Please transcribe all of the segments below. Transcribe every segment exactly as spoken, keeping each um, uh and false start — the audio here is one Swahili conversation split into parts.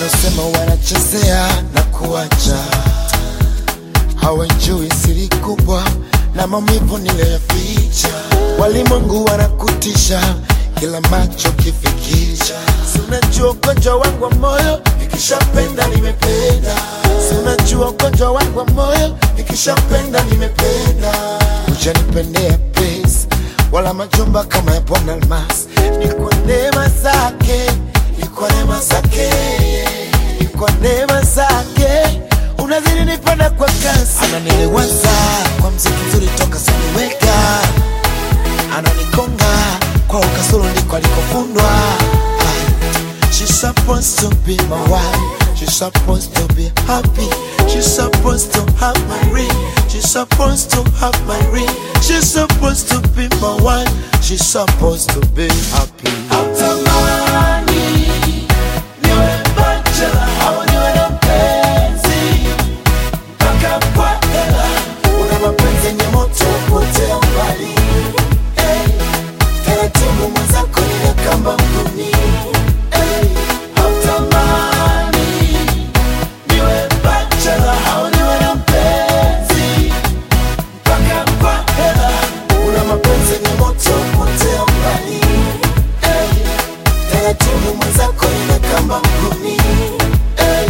Wanasema wanachezea na kuacha, hawajui siri kubwa na maumivu niliyoficha. Walimwengu wanakutisha kila macho kifikisha. Unajua ugonjwa wangu wa moyo, nikishapenda nimependa. Unajua ugonjwa wangu wa moyo, nikishapenda nimependa. Hujanipendea pesa wala majumba kama ya Bwana Almas. Ni kwa neema zake, ni kwa neema zake, ni kwa neema zake. Unazidi nipenda kwa kasi. Ananilewaza kwa mziki mzuri toka siniweka. Ananikonga kwa ukasoro ndiko alikofundwa. She's supposed to be my wife. She's supposed to be happy. She's supposed to have my ring. She's supposed to have my ring. She's supposed to be my wife. She's supposed to be happy. Hautamani niwe bachelor au niwe na mpenzi mpaka kwa hela. Una mapenzi yenye moto potea mbali. Hey, taratibu mwenzako nile kamba mguni. Hey, hautamani niwe bachelor au niwe na mpenzi mpaka kwa hela. Una mapenzi yenye moto potea mbali. Hey, taratibu mwenzako nile kamba mguni. Hey,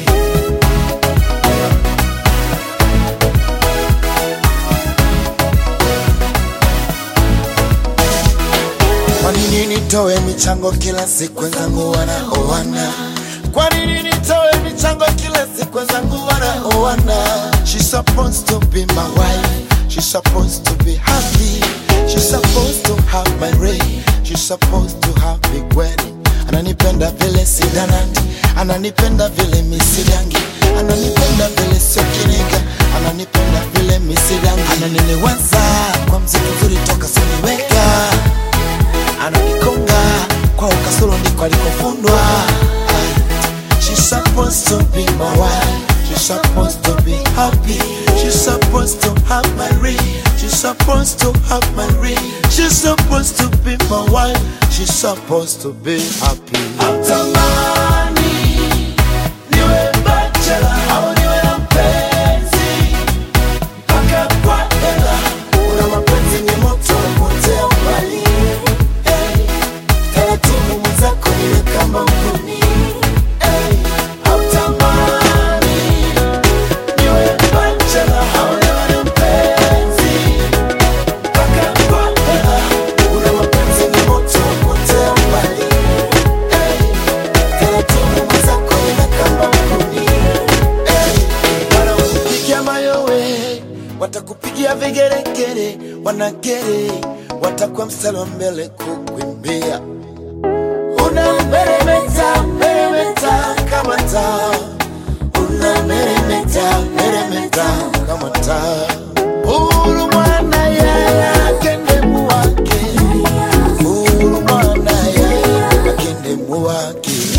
kwa nini nitoe michango kila siku wenzangu wanaoana? Kwa nini nitoe michango kila siku wenzangu wanaoana? She's supposed to be my wife. She's supposed to be happy. She's supposed to have my ring. She's supposed to have big wedding. Ananipenda vile sidanandi, ananipenda vile misidangi, ananipenda vile sio kinega, ananipenda vile misidangi. Ananilewaza kwa mziki mzuri toka siniweka. Ananikonga kwa ukasoro ndiko alikofundwa. She's supposed to be my wife. She's supposed to be happy. She's supposed to have my ring. She's supposed to have my ring. She's supposed to be my wife. She's supposed to be happy. Hautamani niwe bachelor au niwe na mpenzi mpaka kwa hela. Una mapenzi yenye moto potea mbali. Hey, taratibu mwenzako nile kama mguni. Hey, hautamani niwe bachelor au niwe na mpenzi mpaka kwa hela. Una mapenzi yenye moto potea mbali. Hey, taratibu mwenzako nile kama mguni. Hey, wanakupigia mayowe, watakupigia vigeregere, wanagere, watakuwa mstari wa mbele kukuimbia. Una meremeta, meremeta kama taa. Una meremeta, meremeta kama taa. Uru mwana ya akende muwake. Uru mwana ya akende muwake.